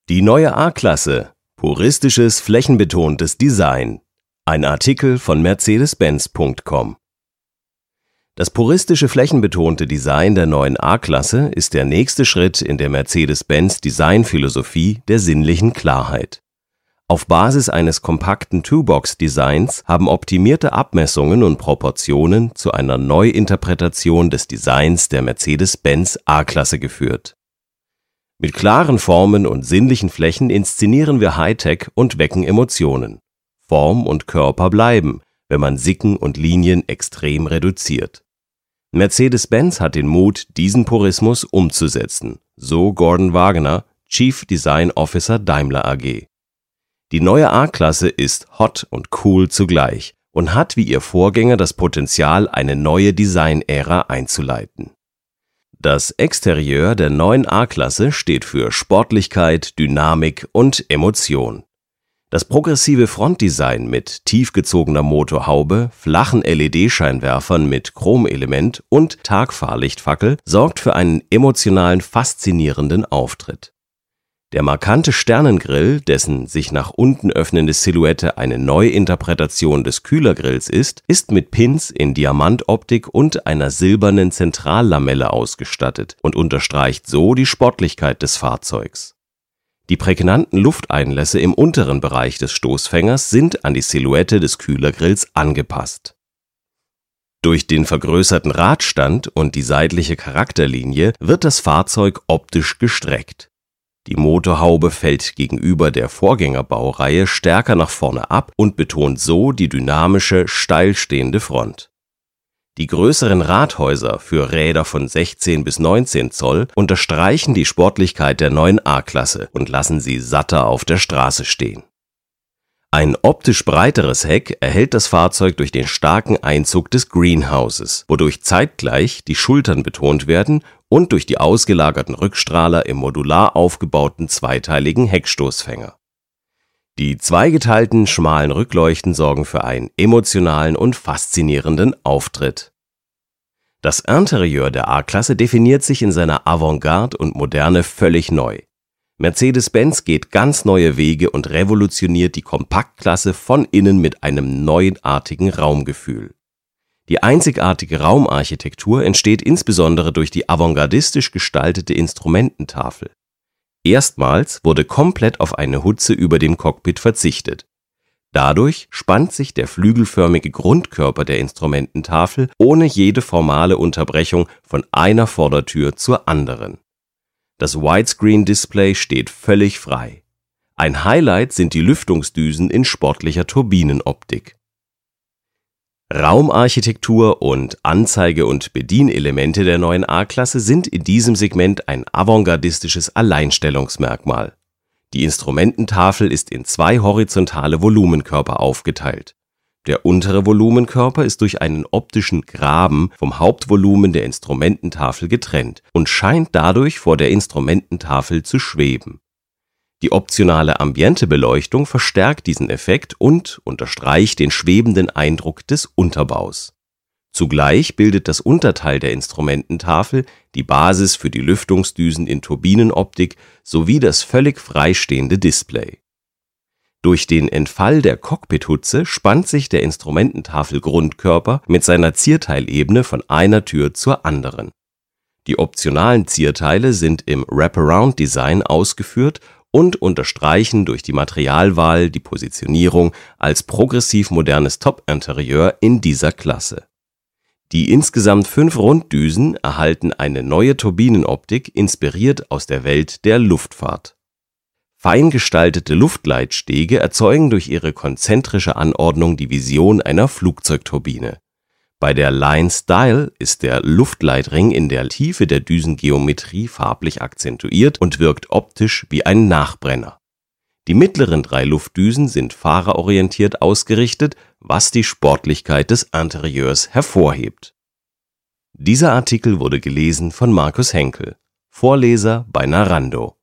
Die neue A-Klasse – puristisches, flächenbetontes Design. Ein Artikel von Mercedes-Benz.com. Das puristische, flächenbetonte Design der neuen A-Klasse ist der nächste Schritt in der Mercedes-Benz Designphilosophie der sinnlichen Klarheit. Auf Basis eines kompakten Two-Box-Designs haben optimierte Abmessungen und Proportionen zu einer Neuinterpretation des Designs der Mercedes-Benz A-Klasse geführt. Mit klaren Formen und sinnlichen Flächen inszenieren wir Hightech und wecken Emotionen. Form und Körper bleiben, wenn man Sicken und Linien extrem reduziert. Mercedes-Benz hat den Mut, diesen Purismus umzusetzen, so Gordon Wagener, Chief Design Officer Daimler AG. Die neue A-Klasse ist hot und cool zugleich und hat wie ihr Vorgänger das Potenzial, eine neue Design-Ära einzuleiten. Das Exterieur der neuen A-Klasse steht für Sportlichkeit, Dynamik und Emotion. Das progressive Frontdesign mit tiefgezogener Motorhaube, flachen LED-Scheinwerfern mit Chromelement und Tagfahrlichtfackel sorgt für einen emotionalen, faszinierenden Auftritt. Der markante Sternengrill, dessen sich nach unten öffnende Silhouette eine Neuinterpretation des Kühlergrills ist mit Pins in Diamantoptik und einer silbernen Zentrallamelle ausgestattet und unterstreicht so die Sportlichkeit des Fahrzeugs. Die prägnanten Lufteinlässe im unteren Bereich des Stoßfängers sind an die Silhouette des Kühlergrills angepasst. Durch den vergrößerten Radstand und die seitliche Charakterlinie wird das Fahrzeug optisch gestreckt. Die Motorhaube fällt gegenüber der Vorgängerbaureihe stärker nach vorne ab und betont so die dynamische, steil stehende Front. Die größeren Radhäuser für Räder von 16 bis 19 Zoll unterstreichen die Sportlichkeit der neuen A-Klasse und lassen sie satter auf der Straße stehen. Ein optisch breiteres Heck erhält das Fahrzeug durch den starken Einzug des Greenhouses, wodurch zeitgleich die Schultern betont werden und durch die ausgelagerten Rückstrahler im modular aufgebauten zweiteiligen Heckstoßfänger. Die zweigeteilten, schmalen Rückleuchten sorgen für einen emotionalen und faszinierenden Auftritt. Das Interieur der A-Klasse definiert sich in seiner Avantgarde und Moderne völlig neu. Mercedes-Benz geht ganz neue Wege und revolutioniert die Kompaktklasse von innen mit einem neuartigen Raumgefühl. Die einzigartige Raumarchitektur entsteht insbesondere durch die avantgardistisch gestaltete Instrumententafel. Erstmals wurde komplett auf eine Hutze über dem Cockpit verzichtet. Dadurch spannt sich der flügelförmige Grundkörper der Instrumententafel ohne jede formale Unterbrechung von einer Vordertür zur anderen. Das Widescreen-Display steht völlig frei. Ein Highlight sind die Lüftungsdüsen in sportlicher Turbinenoptik. Raumarchitektur und Anzeige- und Bedienelemente der neuen A-Klasse sind in diesem Segment ein avantgardistisches Alleinstellungsmerkmal. Die Instrumententafel ist in zwei horizontale Volumenkörper aufgeteilt. Der untere Volumenkörper ist durch einen optischen Graben vom Hauptvolumen der Instrumententafel getrennt und scheint dadurch vor der Instrumententafel zu schweben. Die optionale Ambientebeleuchtung verstärkt diesen Effekt und unterstreicht den schwebenden Eindruck des Unterbaus. Zugleich bildet das Unterteil der Instrumententafel die Basis für die Lüftungsdüsen in Turbinenoptik sowie das völlig freistehende Display. Durch den Entfall der Cockpithutze spannt sich der Instrumententafel-Grundkörper mit seiner Zierteilebene von einer Tür zur anderen. Die optionalen Zierteile sind im Wraparound-Design ausgeführt und unterstreichen durch die Materialwahl die Positionierung als progressiv modernes Top-Interieur in dieser Klasse. Die insgesamt 5 Runddüsen erhalten eine neue Turbinenoptik, inspiriert aus der Welt der Luftfahrt. Fein gestaltete Luftleitstege erzeugen durch ihre konzentrische Anordnung die Vision einer Flugzeugturbine. Bei der Line Style ist der Luftleitring in der Tiefe der Düsengeometrie farblich akzentuiert und wirkt optisch wie ein Nachbrenner. Die mittleren 3 Luftdüsen sind fahrerorientiert ausgerichtet, was die Sportlichkeit des Interieurs hervorhebt. Dieser Artikel wurde gelesen von Markus Henkel, Vorleser bei Narando.